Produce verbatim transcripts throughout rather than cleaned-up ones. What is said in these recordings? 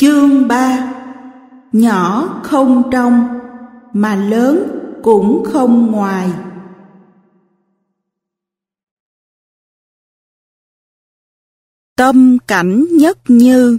Chương ba. Nhỏ không trong, mà lớn cũng không ngoài. Tâm cảnh nhất như.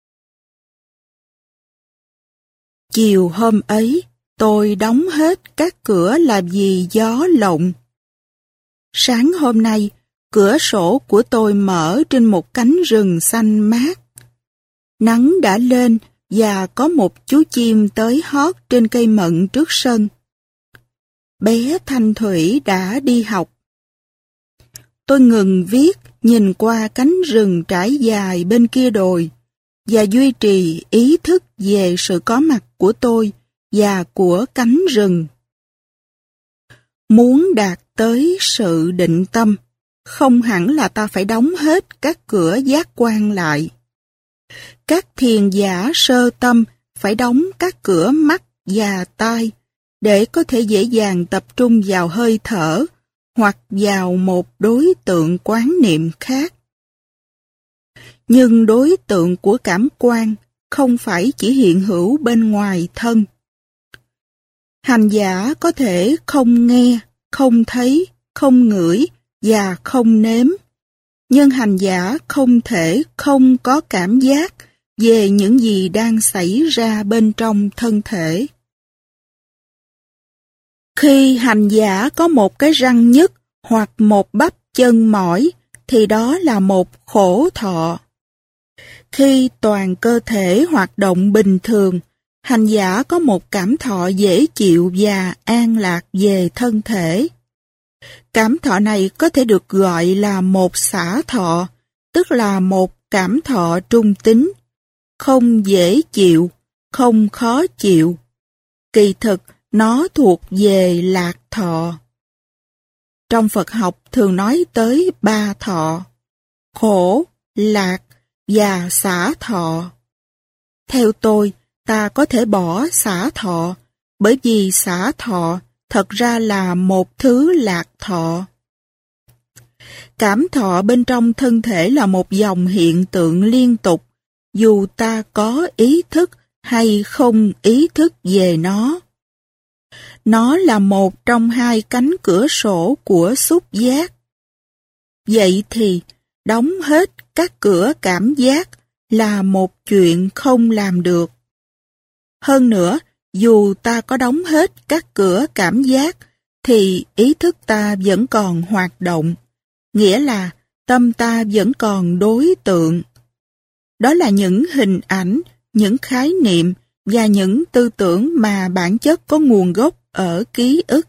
Chiều hôm ấy, tôi đóng hết các cửa làm gì gió lộng. Sáng hôm nay, cửa sổ của tôi mở trên một cánh rừng xanh mát. Nắng đã lên và có một chú chim tới hót trên cây mận trước sân. Bé Thanh Thủy đã đi học. Tôi ngừng viết, nhìn qua cánh rừng trải dài bên kia đồi và duy trì ý thức về sự có mặt của tôi và của cánh rừng. Muốn đạt tới sự định tâm, không hẳn là ta phải đóng hết các cửa giác quan lại. Các thiền giả sơ tâm phải đóng các cửa mắt và tai để có thể dễ dàng tập trung vào hơi thở hoặc vào một đối tượng quán niệm khác. Nhưng đối tượng của cảm quan không phải chỉ hiện hữu bên ngoài thân. Hành giả có thể không nghe, không thấy, không ngửi và không nếm. Nhưng hành giả không thể không có cảm giác về những gì đang xảy ra bên trong thân thể. Khi hành giả có một cái răng nhức hoặc một bắp chân mỏi thì đó là một khổ thọ. Khi toàn cơ thể hoạt động bình thường, hành giả có một cảm thọ dễ chịu và an lạc về thân thể. Cảm thọ này có thể được gọi là một xả thọ, tức là một cảm thọ trung tính, không dễ chịu, không khó chịu. Kỳ thực, nó thuộc về lạc thọ. Trong Phật học thường nói tới ba thọ: khổ, lạc và xả thọ. Theo tôi, ta có thể bỏ xả thọ, bởi vì xả thọ thật ra là một thứ lạc thọ. Cảm thọ bên trong thân thể là một dòng hiện tượng liên tục, dù ta có ý thức hay không ý thức về nó. Nó là một trong hai cánh cửa sổ của xúc giác. Vậy thì, đóng hết các cửa cảm giác là một chuyện không làm được. Hơn nữa, dù ta có đóng hết các cửa cảm giác, thì ý thức ta vẫn còn hoạt động, nghĩa là tâm ta vẫn còn đối tượng. Đó là những hình ảnh, những khái niệm và những tư tưởng mà bản chất có nguồn gốc ở ký ức.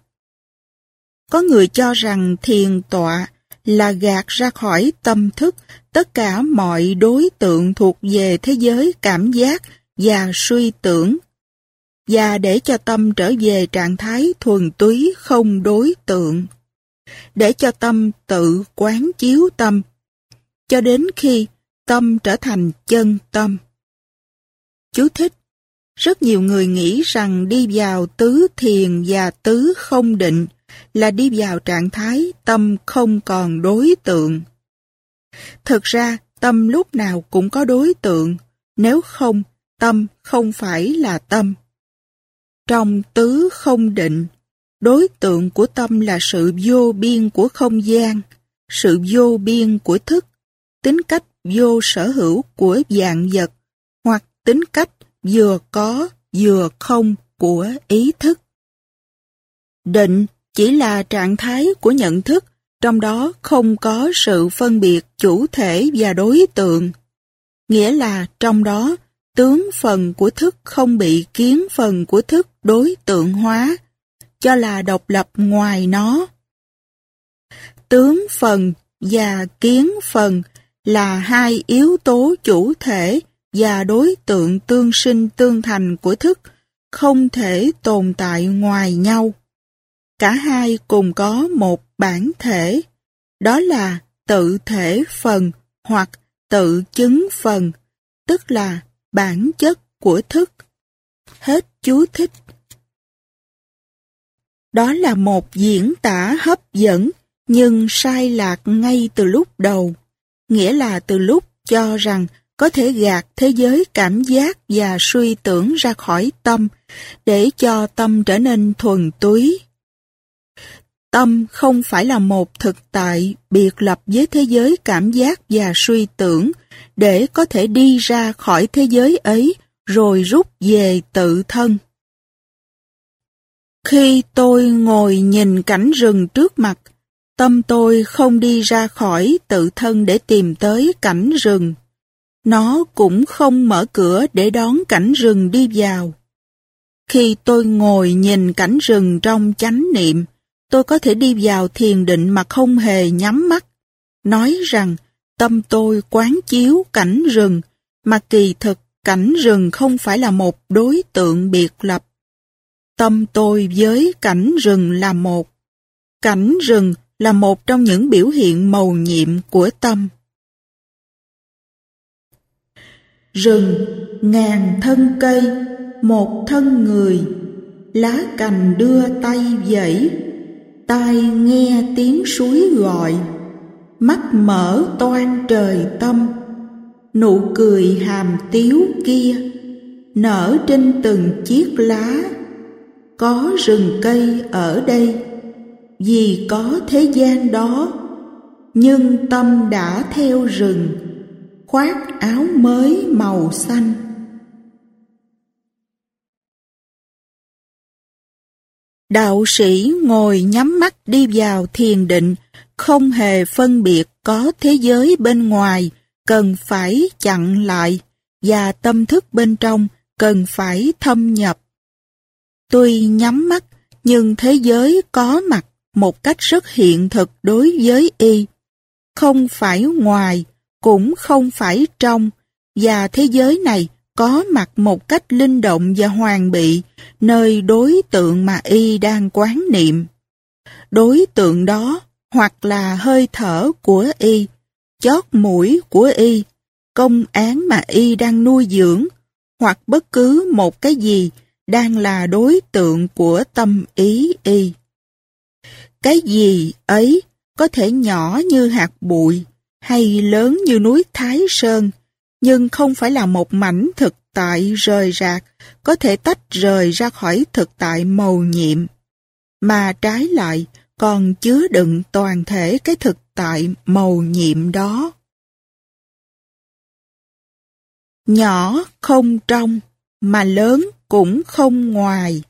Có người cho rằng thiền tọa là gạt ra khỏi tâm thức tất cả mọi đối tượng thuộc về thế giới cảm giác và suy tưởng, và để cho tâm trở về trạng thái thuần túy không đối tượng, để cho tâm tự quán chiếu tâm, cho đến khi tâm trở thành chân tâm. Chú thích: rất nhiều người nghĩ rằng đi vào tứ thiền và tứ không định là đi vào trạng thái tâm không còn đối tượng. Thực ra, tâm lúc nào cũng có đối tượng, nếu không, tâm không phải là tâm. Trong tứ không định, đối tượng của tâm là sự vô biên của không gian, sự vô biên của thức, tính cách vô sở hữu của vạn vật, hoặc tính cách vừa có vừa không của ý thức. Định chỉ là trạng thái của nhận thức, trong đó không có sự phân biệt chủ thể và đối tượng. Nghĩa là trong đó, tướng phần của thức không bị kiến phần của thức đối tượng hóa, cho là độc lập ngoài nó. Tướng phần và kiến phần là hai yếu tố chủ thể và đối tượng tương sinh tương thành của thức, không thể tồn tại ngoài nhau. Cả hai cùng có một bản thể, đó là tự thể phần hoặc tự chứng phần, tức là bản chất của thức. Hết chú thích. Đó là một diễn tả hấp dẫn, nhưng sai lạc ngay từ lúc đầu, nghĩa là từ lúc cho rằng có thể gạt thế giới cảm giác và suy tưởng ra khỏi tâm để cho tâm trở nên thuần túy. Tâm không phải là một thực tại biệt lập với thế giới cảm giác và suy tưởng để có thể đi ra khỏi thế giới ấy rồi rút về tự thân. Khi tôi ngồi nhìn cảnh rừng trước mặt, tâm tôi không đi ra khỏi tự thân để tìm tới cảnh rừng. Nó cũng không mở cửa để đón cảnh rừng đi vào. Khi tôi ngồi nhìn cảnh rừng trong chánh niệm, tôi có thể đi vào thiền định mà không hề nhắm mắt, nói rằng tâm tôi quán chiếu cảnh rừng, mà kỳ thực cảnh rừng không phải là một đối tượng biệt lập. Tâm tôi với cảnh rừng là một. Cảnh rừng là một trong những biểu hiện mầu nhiệm của tâm. Rừng, ngàn thân cây, một thân người, lá cành đưa tay vẫy, tai nghe tiếng suối gọi, mắt mở toan trời tâm, nụ cười hàm tiếu kia, nở trên từng chiếc lá. Có rừng cây ở đây, vì có thế gian đó, nhưng tâm đã theo rừng, khoác áo mới màu xanh. Đạo sĩ ngồi nhắm mắt đi vào thiền định, không hề phân biệt có thế giới bên ngoài cần phải chặn lại và tâm thức bên trong cần phải thâm nhập. Tuy nhắm mắt, nhưng thế giới có mặt một cách rất hiện thực đối với y. Không phải ngoài, cũng không phải trong, và thế giới này có mặt một cách linh động và hoàn bị nơi đối tượng mà y đang quán niệm. Đối tượng đó hoặc là hơi thở của y, chót mũi của y, công án mà y đang nuôi dưỡng, hoặc bất cứ một cái gì đang là đối tượng của tâm ý y. Cái gì ấy có thể nhỏ như hạt bụi hay lớn như núi Thái Sơn, nhưng không phải là một mảnh thực tại rời rạc có thể tách rời ra khỏi thực tại mầu nhiệm, mà trái lại còn chứa đựng toàn thể cái thực tại mầu nhiệm đó. Nhỏ không trong, mà lớn cũng không ngoài.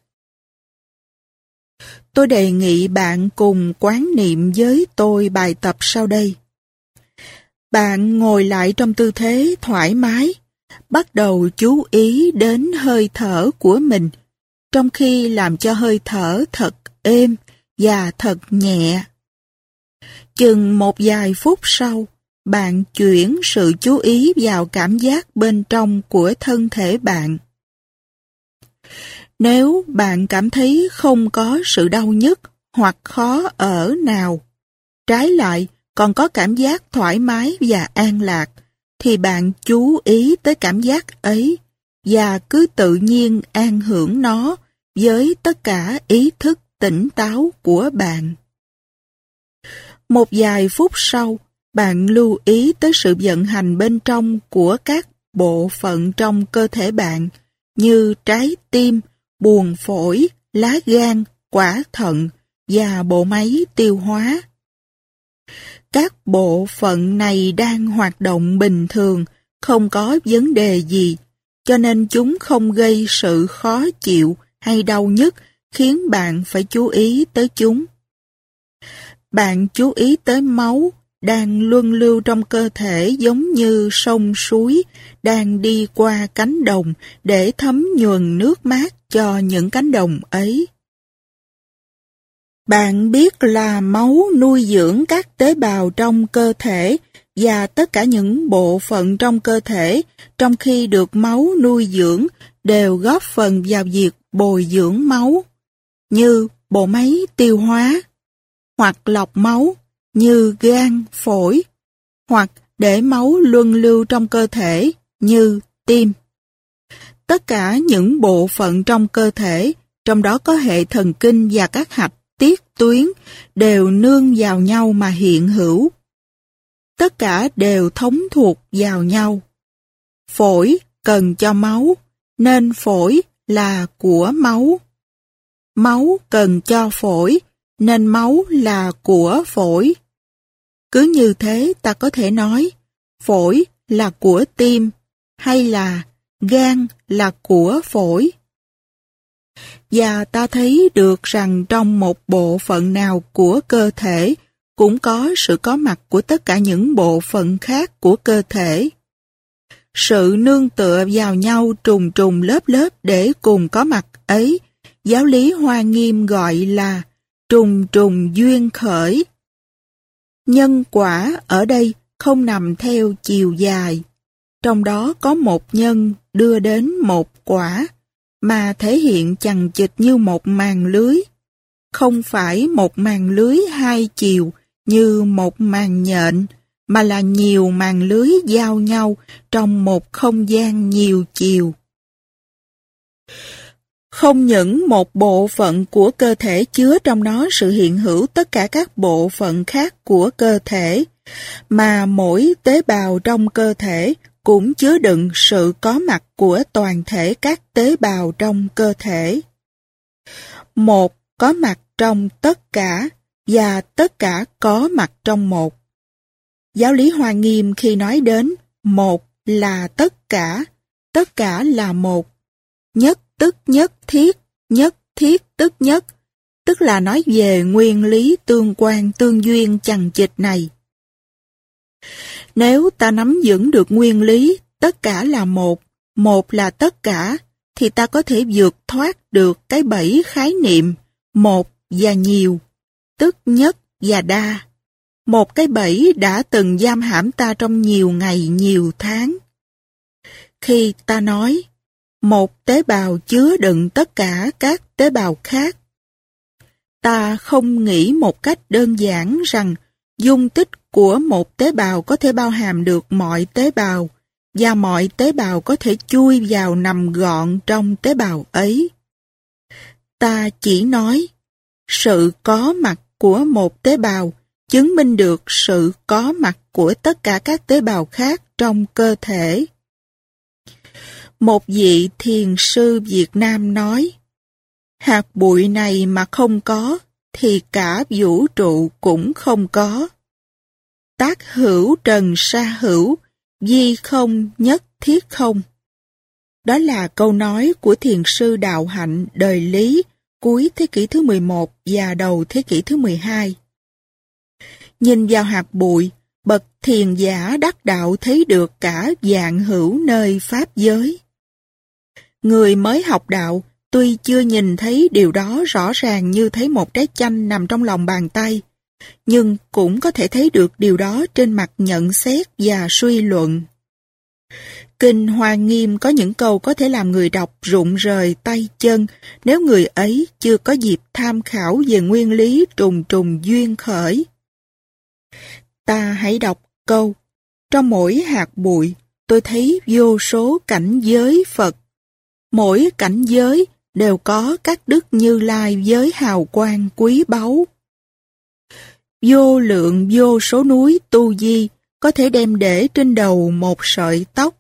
Tôi đề nghị bạn cùng quán niệm với tôi bài tập sau đây. Bạn ngồi lại trong tư thế thoải mái, bắt đầu chú ý đến hơi thở của mình, trong khi làm cho hơi thở thật êm và thật nhẹ. Chừng một vài phút sau, bạn chuyển sự chú ý vào cảm giác bên trong của thân thể bạn. Nếu bạn cảm thấy không có sự đau nhức hoặc khó ở nào, trái lại còn có cảm giác thoải mái và an lạc, thì bạn chú ý tới cảm giác ấy và cứ tự nhiên an hưởng nó với tất cả ý thức tỉnh táo của bạn. Một vài phút sau, bạn lưu ý tới sự vận hành bên trong của các bộ phận trong cơ thể bạn như trái tim, buồng phổi, lá gan, quả thận và bộ máy tiêu hóa. Các bộ phận này đang hoạt động bình thường, không có vấn đề gì, cho nên chúng không gây sự khó chịu hay đau nhức khiến bạn phải chú ý tới chúng. Bạn chú ý tới máu đang luân lưu trong cơ thể giống như sông suối đang đi qua cánh đồng để thấm nhuần nước mát cho những cánh đồng ấy. Bạn biết là máu nuôi dưỡng các tế bào trong cơ thể và tất cả những bộ phận trong cơ thể trong khi được máu nuôi dưỡng đều góp phần vào việc bồi dưỡng máu, như bộ máy tiêu hóa, hoặc lọc máu, như gan, phổi, hoặc để máu luân lưu trong cơ thể, như tim. Tất cả những bộ phận trong cơ thể, trong đó có hệ thần kinh và các hạch tiết tuyến, đều nương vào nhau mà hiện hữu. Tất cả đều thống thuộc vào nhau. phổi cần cho máu, nên phổi là của máu. Máu cần cho phổi, nên máu là của phổi. Cứ như thế ta có thể nói, phổi là của tim, hay là gan là của phổi. Và ta thấy được rằng trong một bộ phận nào của cơ thể cũng có sự có mặt của tất cả những bộ phận khác của cơ thể. Sự nương tựa vào nhau trùng trùng lớp lớp để cùng có mặt ấy, giáo lý Hoa Nghiêm gọi là trùng trùng duyên khởi. Nhân quả ở đây không nằm theo chiều dài, trong đó có một nhân đưa đến một quả, mà thể hiện chằng chịt như một màn lưới, không phải một màn lưới hai chiều như một màn nhện, mà là nhiều màn lưới giao nhau trong một không gian nhiều chiều. Không những một bộ phận của cơ thể chứa trong nó sự hiện hữu tất cả các bộ phận khác của cơ thể, mà mỗi tế bào trong cơ thể cũng chứa đựng sự có mặt của toàn thể các tế bào trong cơ thể. Một có mặt trong tất cả, và tất cả có mặt trong một. Giáo lý Hoa Nghiêm khi nói đến một là tất cả, tất cả là một, nhất tức nhất thiết, nhất thiết tức nhất, tức là nói về nguyên lý tương quan tương duyên chằng chịt này. Nếu ta nắm vững được nguyên lý tất cả là một, một là tất cả, thì ta có thể vượt thoát được cái bẫy khái niệm một và nhiều, tức nhất và đa. Một cái bẫy đã từng giam hãm ta trong nhiều ngày, nhiều tháng. Khi ta nói, một tế bào chứa đựng tất cả các tế bào khác, ta không nghĩ một cách đơn giản rằng dung tích của một tế bào có thể bao hàm được mọi tế bào, và mọi tế bào có thể chui vào nằm gọn trong tế bào ấy. Ta chỉ nói, sự có mặt của một tế bào chứng minh được sự có mặt của tất cả các tế bào khác trong cơ thể. Một vị thiền sư Việt Nam nói, hạt bụi này mà không có, thì cả vũ trụ cũng không có. Tác hữu trần sa hữu, di không nhất thiết không. Đó là câu nói của thiền sư Đạo Hạnh đời Lý cuối thế kỷ thứ mười một và đầu thế kỷ thứ mười hai. Nhìn vào hạt bụi, bậc thiền giả đắc đạo thấy được cả vạn hữu nơi pháp giới. Người mới học đạo tuy chưa nhìn thấy điều đó rõ ràng như thấy một trái chanh nằm trong lòng bàn tay, nhưng cũng có thể thấy được điều đó trên mặt nhận xét và suy luận. Kinh Hoa Nghiêm có những câu có thể làm người đọc rụng rời tay chân nếu người ấy chưa có dịp tham khảo về nguyên lý trùng trùng duyên khởi. Ta hãy đọc câu, trong mỗi hạt bụi tôi thấy vô số cảnh giới Phật. Mỗi cảnh giới đều có các đức Như Lai với hào quang quý báu. Vô lượng vô số núi tu di có thể đem để trên đầu một sợi tóc.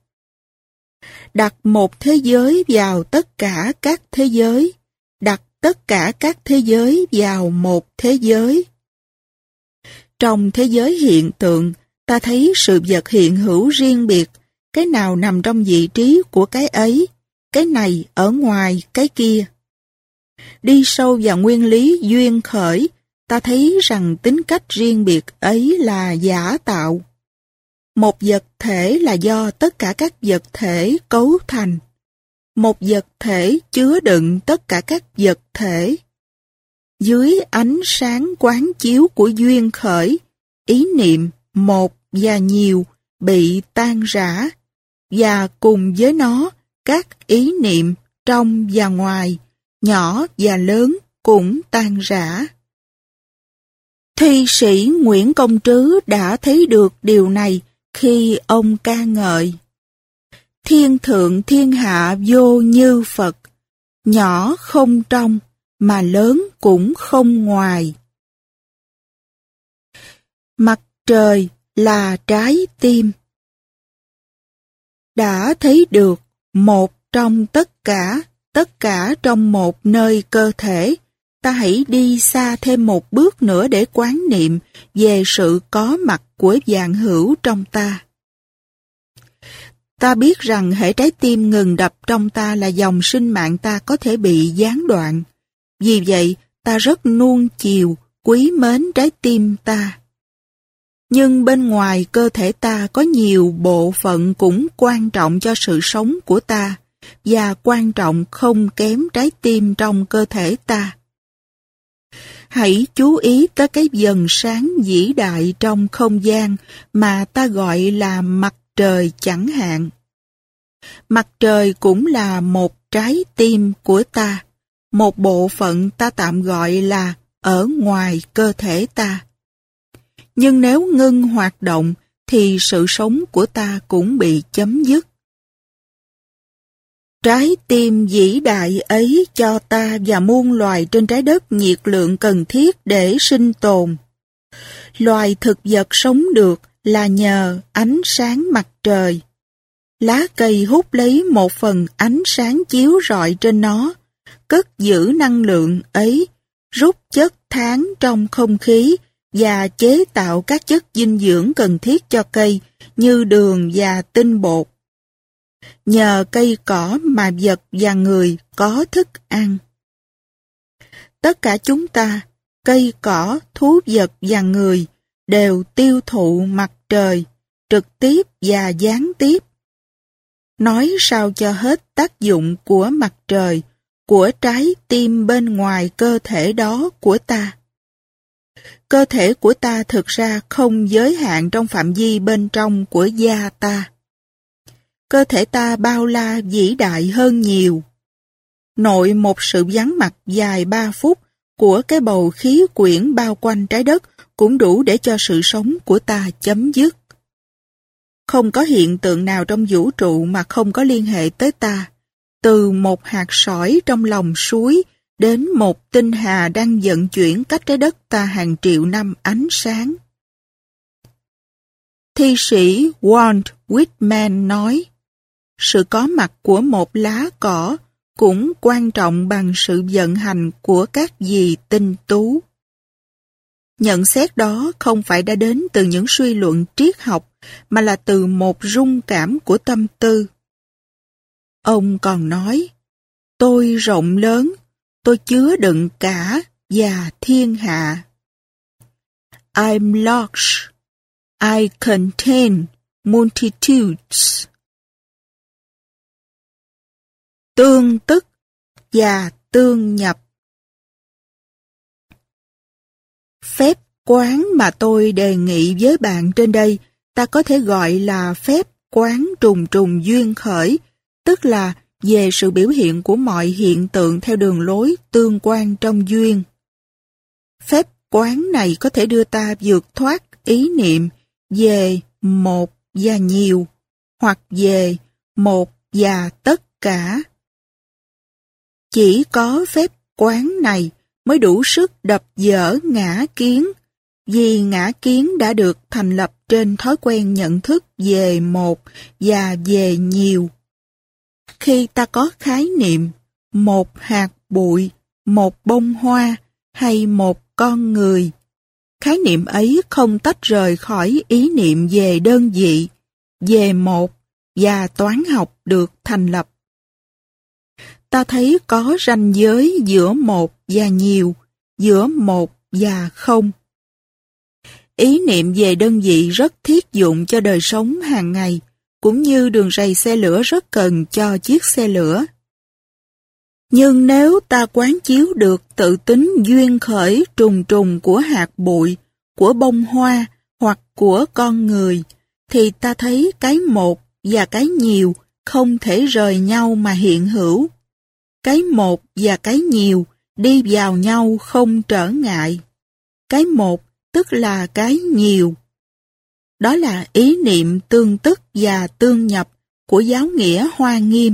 Đặt một thế giới vào tất cả các thế giới, đặt tất cả các thế giới vào một thế giới. Trong thế giới hiện tượng, ta thấy sự vật hiện hữu riêng biệt, cái nào nằm trong vị trí của cái ấy, cái này ở ngoài cái kia. Đi sâu vào nguyên lý duyên khởi, ta thấy rằng tính cách riêng biệt ấy là giả tạo. Một vật thể là do tất cả các vật thể cấu thành. Một vật thể chứa đựng tất cả các vật thể. Dưới ánh sáng quán chiếu của duyên khởi, ý niệm một và nhiều bị tan rã, và cùng với nó các ý niệm trong và ngoài, nhỏ và lớn cũng tan rã. Thi sĩ Nguyễn Công Trứ đã thấy được điều này khi ông ca ngợi: thiên thượng thiên hạ vô như Phật, nhỏ không trong mà lớn cũng không ngoài. Mặt trời là trái tim. đã thấy được một trong tất cả, tất cả trong một nơi cơ thể, ta hãy đi xa thêm một bước nữa để quán niệm về sự có mặt của vạn hữu trong ta. Ta biết rằng hễ trái tim ngừng đập trong ta là dòng sinh mạng ta có thể bị gián đoạn. Vì vậy, ta rất nuông chiều, quý mến trái tim ta. Nhưng bên ngoài cơ thể ta có nhiều bộ phận cũng quan trọng cho sự sống của ta, và quan trọng không kém trái tim trong cơ thể ta. Hãy chú ý tới cái vầng sáng vĩ đại trong không gian mà ta gọi là mặt trời chẳng hạn. Mặt trời cũng là một trái tim của ta, một bộ phận ta tạm gọi là ở ngoài cơ thể ta. Nhưng nếu ngưng hoạt động thì sự sống của ta cũng bị chấm dứt. Trái tim vĩ đại ấy cho ta và muôn loài trên trái đất nhiệt lượng cần thiết để sinh tồn. Loài thực vật sống được là nhờ ánh sáng mặt trời. Lá cây hút lấy một phần ánh sáng chiếu rọi trên nó, cất giữ năng lượng ấy, rút chất than trong không khí và chế tạo các chất dinh dưỡng cần thiết cho cây như đường và tinh bột. Nhờ cây cỏ mà vật và người có thức ăn. Tất cả chúng ta, cây cỏ, thú vật và người, đều tiêu thụ mặt trời, trực tiếp và gián tiếp. Nói sao cho hết tác dụng của mặt trời, của trái tim bên ngoài cơ thể đó của ta. Cơ thể của ta thực ra không giới hạn trong phạm vi bên trong của da ta. Cơ thể ta bao la vĩ đại hơn nhiều. Nội một sự vắng mặt dài ba phút của cái bầu khí quyển bao quanh trái đất cũng đủ để cho sự sống của ta chấm dứt. Không có hiện tượng nào trong vũ trụ mà không có liên hệ tới ta, từ một hạt sỏi trong lòng suối đến một tinh hà đang vận chuyển cách trái đất ta hàng triệu năm ánh sáng. Thi sĩ Walt Whitman nói, sự có mặt của một lá cỏ cũng quan trọng bằng sự vận hành của các vì tinh tú. Nhận xét đó không phải đã đến từ những suy luận triết học, mà là từ một rung cảm của tâm tư. Ông còn nói, tôi rộng lớn, tôi chứa đựng cả và thiên hạ. I'm large, I contain multitudes. Tương tức và tương nhập. Phép quán mà tôi đề nghị với bạn trên đây, ta có thể gọi là phép quán trùng trùng duyên khởi, tức là về sự biểu hiện của mọi hiện tượng theo đường lối tương quan trong duyên. Phép quán này có thể đưa ta vượt thoát ý niệm về một và nhiều, hoặc về một và tất cả. Chỉ có phép quán này mới đủ sức đập dỡ ngã kiến, vì ngã kiến đã được thành lập trên thói quen nhận thức về một và về nhiều. Khi ta có khái niệm một hạt bụi, một bông hoa hay một con người, khái niệm ấy không tách rời khỏi ý niệm về đơn vị, về một và toán học được thành lập. Ta thấy có ranh giới giữa một và nhiều, giữa một và không. Ý niệm về đơn vị rất thiết dụng cho đời sống hàng ngày, cũng như đường ray xe lửa rất cần cho chiếc xe lửa. Nhưng nếu ta quán chiếu được tự tính duyên khởi trùng trùng của hạt bụi, của bông hoa hoặc của con người, thì ta thấy cái một và cái nhiều không thể rời nhau mà hiện hữu. Cái một và cái nhiều đi vào nhau không trở ngại. Cái một tức là cái nhiều. Đó là ý niệm tương tức và tương nhập của giáo nghĩa Hoa Nghiêm.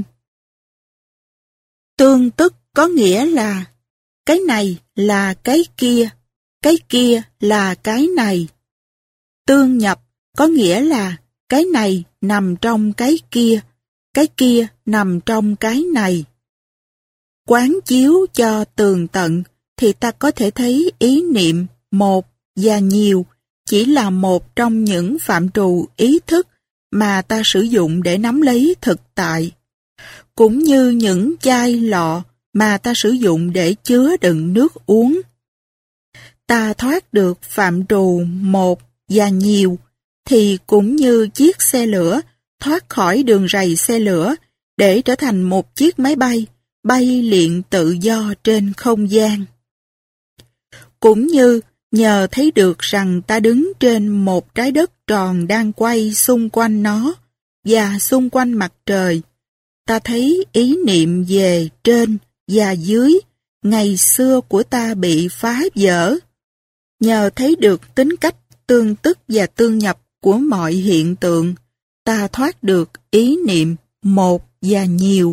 Tương tức có nghĩa là cái này là cái kia, cái kia là cái này. Tương nhập có nghĩa là Cái này nằm trong cái kia, cái kia nằm trong cái này. Quán chiếu cho tường tận thì ta có thể thấy ý niệm một và nhiều chỉ là một trong những phạm trù ý thức mà ta sử dụng để nắm lấy thực tại, cũng như những chai lọ mà ta sử dụng để chứa đựng nước uống. Ta thoát được phạm trù một và nhiều thì cũng như chiếc xe lửa thoát khỏi đường ray xe lửa để trở thành một chiếc máy bay bay liệng tự do trên không gian. Cũng như nhờ thấy được rằng ta đứng trên một trái đất tròn đang quay xung quanh nó và xung quanh mặt trời, ta thấy ý niệm về trên và dưới ngày xưa của ta bị phá vỡ. Nhờ thấy được tính cách tương tức và tương nhập của mọi hiện tượng, ta thoát được ý niệm một và nhiều.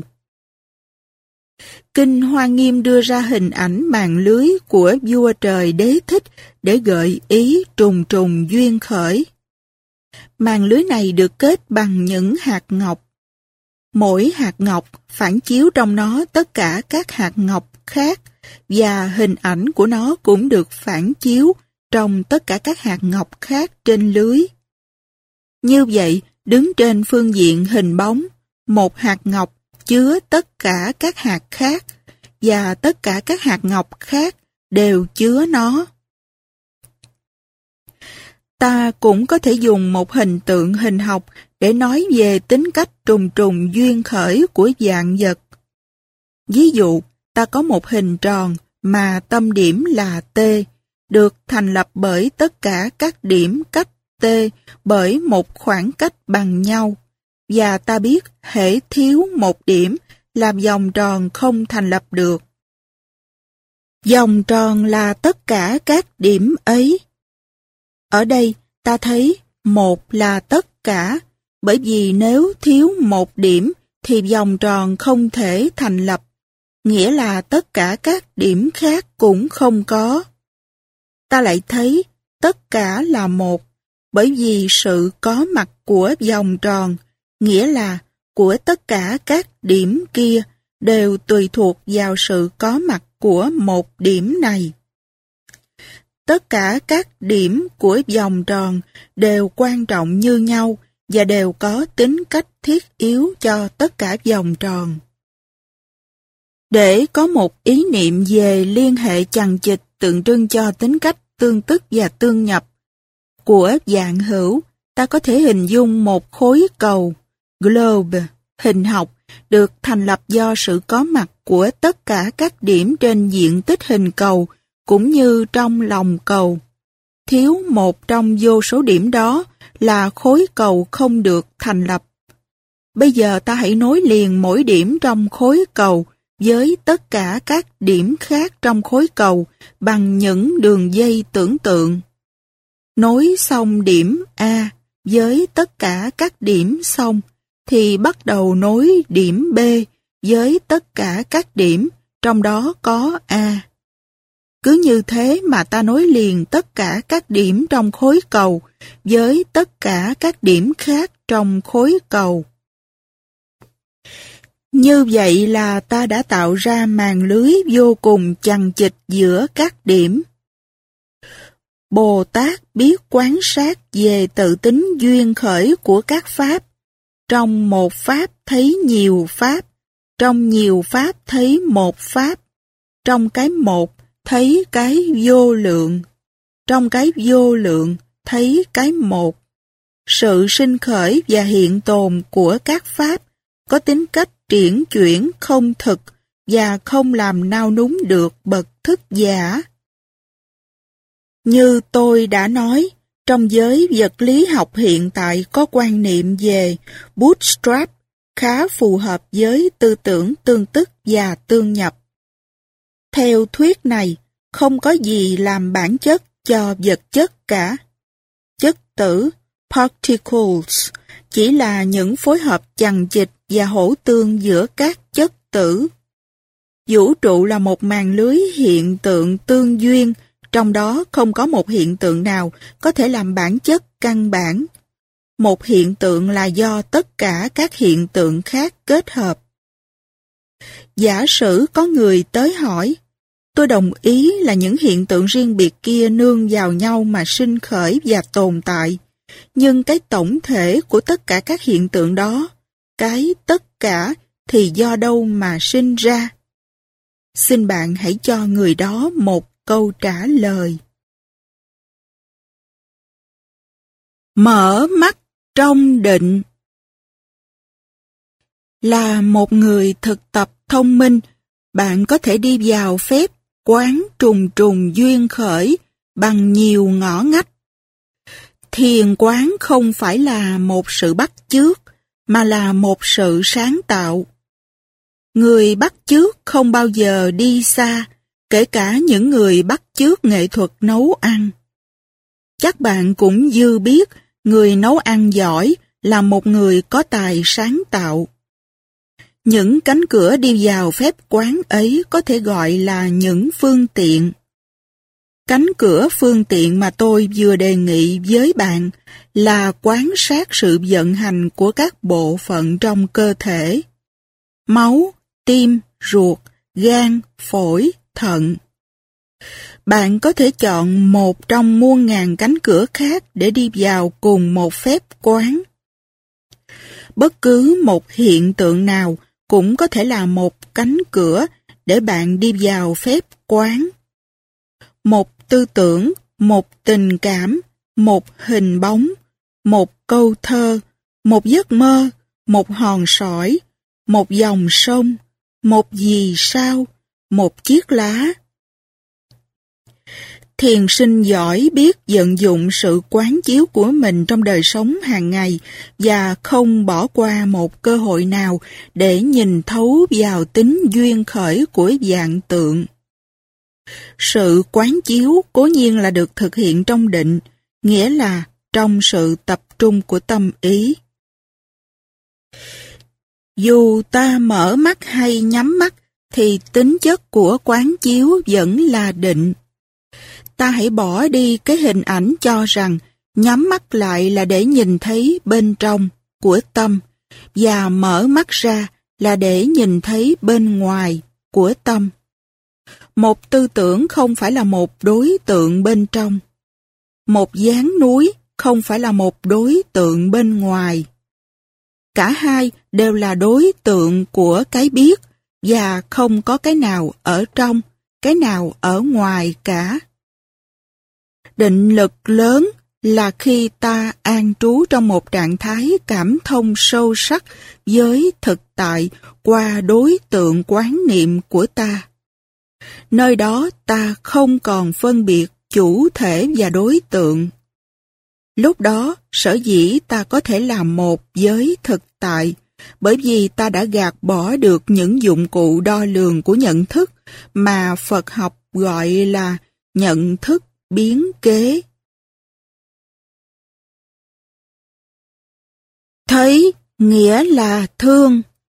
Kinh Hoa Nghiêm đưa ra hình ảnh màn lưới của vua trời Đế Thích để gợi ý trùng trùng duyên khởi. Màn lưới này được kết bằng những hạt ngọc. Mỗi hạt ngọc phản chiếu trong nó tất cả các hạt ngọc khác và hình ảnh của nó cũng được phản chiếu trong tất cả các hạt ngọc khác trên lưới. Như vậy, đứng trên phương diện hình bóng, một hạt ngọc chứa tất cả các hạt khác và tất cả các hạt ngọc khác đều chứa nó. Ta cũng có thể dùng một hình tượng hình học để nói về tính cách trùng trùng duyên khởi của vạn vật. Ví dụ, ta có một hình tròn mà tâm điểm là T, được thành lập bởi tất cả các điểm cách T bởi một khoảng cách bằng nhau, và ta biết hễ thiếu một điểm làm vòng tròn không thành lập được. Vòng tròn là tất cả các điểm ấy. Ở đây ta thấy một là tất cả, bởi vì nếu thiếu một điểm thì vòng tròn không thể thành lập, nghĩa là tất cả các điểm khác cũng không có. Ta lại thấy tất cả là một, bởi vì sự có mặt của vòng tròn, nghĩa là của tất cả các điểm kia đều tùy thuộc vào sự có mặt của một điểm này. Tất cả các điểm của vòng tròn đều quan trọng như nhau và đều có tính cách thiết yếu cho tất cả vòng tròn. Để có một ý niệm về liên hệ chằng chịt tượng trưng cho tính cách tương tức và tương nhập của vạn hữu, ta có thể hình dung một khối cầu, globe, hình học, được thành lập do sự có mặt của tất cả các điểm trên diện tích hình cầu, cũng như trong lòng cầu. Thiếu một trong vô số điểm đó là khối cầu không được thành lập. Bây giờ ta hãy nối liền mỗi điểm trong khối cầu với tất cả các điểm khác trong khối cầu bằng những đường dây tưởng tượng. Nối xong điểm A với tất cả các điểm xong, thì bắt đầu nối điểm B với tất cả các điểm, trong đó có A. Cứ như thế mà ta nối liền tất cả các điểm trong khối cầu với tất cả các điểm khác trong khối cầu. Như vậy là ta đã tạo ra màn lưới vô cùng chằng chịt giữa các điểm. Bồ Tát biết quán sát về tự tính duyên khởi của các pháp. Trong một pháp thấy nhiều pháp, trong nhiều pháp thấy một pháp, trong cái một thấy cái vô lượng, trong cái vô lượng thấy cái một. Sự sinh khởi và hiện tồn của các pháp có tính cách triển chuyển không thực và không làm nao núng được bậc thức giả. Như tôi đã nói, trong giới vật lý học hiện tại có quan niệm về bootstrap khá phù hợp với tư tưởng tương tức và tương nhập. Theo thuyết này, không có gì làm bản chất cho vật chất cả. Chất tử, particles, chỉ là những phối hợp chằng chịt và hỗ tương giữa các chất tử. Vũ trụ là một màn lưới hiện tượng tương duyên, trong đó không có một hiện tượng nào có thể làm bản chất căn bản. một hiện tượng là do tất cả các hiện tượng khác kết hợp. Giả sử có người tới hỏi, tôi đồng ý là những hiện tượng riêng biệt kia nương vào nhau mà sinh khởi và tồn tại, nhưng cái tổng thể của tất cả các hiện tượng đó, cái tất cả thì do đâu mà sinh ra? Xin bạn hãy cho người đó một câu trả lời. Mở mắt trong định. Là một người thực tập thông minh, bạn có thể đi vào phép quán trùng trùng duyên khởi bằng nhiều ngõ ngách. Thiền quán không phải là một sự bắt chước, mà là một sự sáng tạo. Người bắt chước không bao giờ đi xa, kể cả những người bắt chước nghệ thuật nấu ăn. Chắc bạn cũng dư biết, người nấu ăn giỏi là một người có tài sáng tạo. Những cánh cửa đi vào phép quán ấy có thể gọi là những phương tiện. Cánh cửa phương tiện mà tôi vừa đề nghị với bạn là quan sát sự vận hành của các bộ phận trong cơ thể. Máu, tim, ruột, gan, phổi, thận. Bạn có thể chọn một trong muôn ngàn cánh cửa khác để đi vào cùng một phép quán. Bất cứ một hiện tượng nào cũng có thể là một cánh cửa để bạn đi vào phép quán. Một tư tưởng, một tình cảm, một hình bóng, một câu thơ, một giấc mơ, một hòn sỏi, một dòng sông, một vì sao, một chiếc lá. Thiền sinh giỏi biết vận dụng sự quán chiếu của mình trong đời sống hàng ngày và không bỏ qua một cơ hội nào để nhìn thấu vào tính duyên khởi của vạn tượng. Sự quán chiếu cố nhiên là được thực hiện trong định, nghĩa là trong sự tập trung của tâm ý. Dù ta mở mắt hay nhắm mắt, thì tính chất của quán chiếu vẫn là định. Ta hãy bỏ đi cái hình ảnh cho rằng nhắm mắt lại là để nhìn thấy bên trong của tâm, và mở mắt ra là để nhìn thấy bên ngoài của tâm. Một tư tưởng không phải là một đối tượng bên trong. Một dáng núi không phải là một đối tượng bên ngoài. Cả hai đều là đối tượng của cái biết, và không có cái nào ở trong, cái nào ở ngoài cả. Định lực lớn là khi ta an trú trong một trạng thái cảm thông sâu sắc với thực tại qua đối tượng quán niệm của ta. Nơi đó ta không còn phân biệt chủ thể và đối tượng. Lúc đó, sở dĩ ta có thể làm một với thực tại, bởi vì ta đã gạt bỏ được những dụng cụ đo lường của nhận thức mà Phật học gọi là nhận thức biến kế. Thấy nghĩa là thương.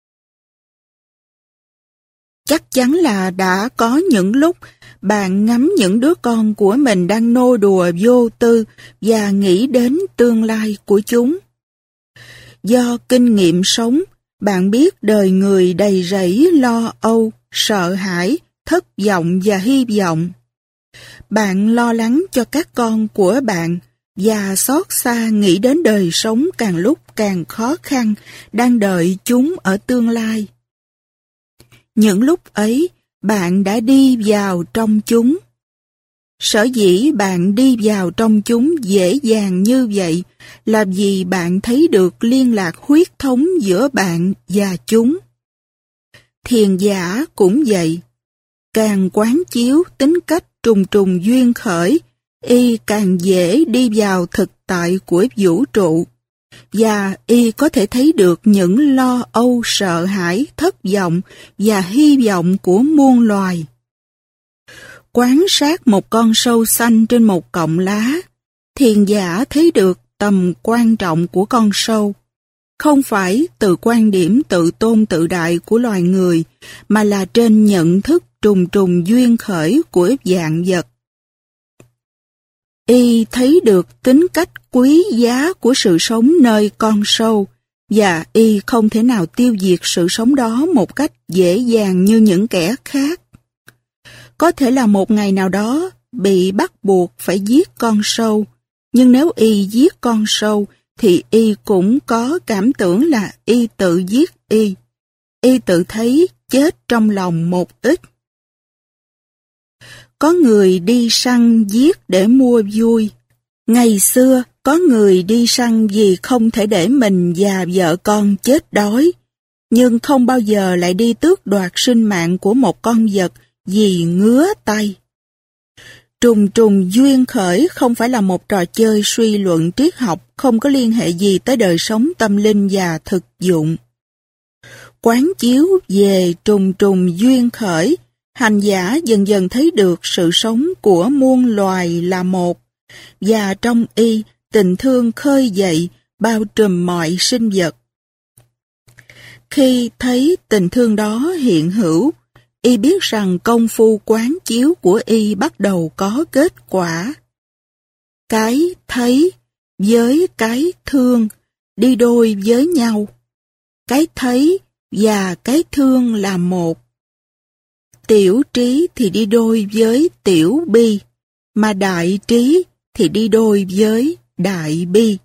Chắc chắn là đã có những lúc bạn ngắm những đứa con của mình đang nô đùa vô tư và nghĩ đến tương lai của chúng. Do kinh nghiệm sống, bạn biết đời người đầy rẫy lo âu, sợ hãi, thất vọng và hy vọng. Bạn lo lắng cho các con của bạn và xót xa nghĩ đến đời sống càng lúc càng khó khăn đang đợi chúng ở tương lai. Những lúc ấy, bạn đã đi vào trong chúng. Sở dĩ bạn đi vào trong chúng dễ dàng như vậy là vì bạn thấy được liên lạc huyết thống giữa bạn và chúng. Thiền giả cũng vậy. Càng quán chiếu tính cách trùng trùng duyên khởi, y càng dễ đi vào thực tại của vũ trụ, và y có thể thấy được những lo âu, sợ hãi, thất vọng và hy vọng của muôn loài. Quan sát một con sâu xanh trên một cọng lá, thiền giả thấy được tầm quan trọng của con sâu, không phải từ quan điểm tự tôn tự đại của loài người, mà là trên nhận thức trùng trùng duyên khởi của vạn vật. Y thấy được tính cách quý giá của sự sống nơi con sâu, và Y không thể nào tiêu diệt sự sống đó một cách dễ dàng như những kẻ khác. Có thể là một ngày nào đó bị bắt buộc phải giết con sâu, nhưng nếu Y giết con sâu thì Y cũng có cảm tưởng là Y tự giết Y. Y tự thấy chết trong lòng một ít. Có người đi săn giết để mua vui. Ngày xưa, có người đi săn vì không thể để mình và vợ con chết đói, nhưng không bao giờ lại đi tước đoạt sinh mạng của một con vật vì ngứa tay. Trùng trùng duyên khởi không phải là một trò chơi suy luận triết học, không có liên hệ gì tới đời sống tâm linh và thực dụng. Quán chiếu về trùng trùng duyên khởi, hành giả dần dần thấy được sự sống của muôn loài là một, và trong Y, tình thương khơi dậy, bao trùm mọi sinh vật. Khi thấy tình thương đó hiện hữu, Y biết rằng công phu quán chiếu của Y bắt đầu có kết quả. Cái thấy với cái thương đi đôi với nhau. Cái thấy và cái thương là một. Tiểu trí thì đi đôi với tiểu bi, mà đại trí thì đi đôi với đại bi.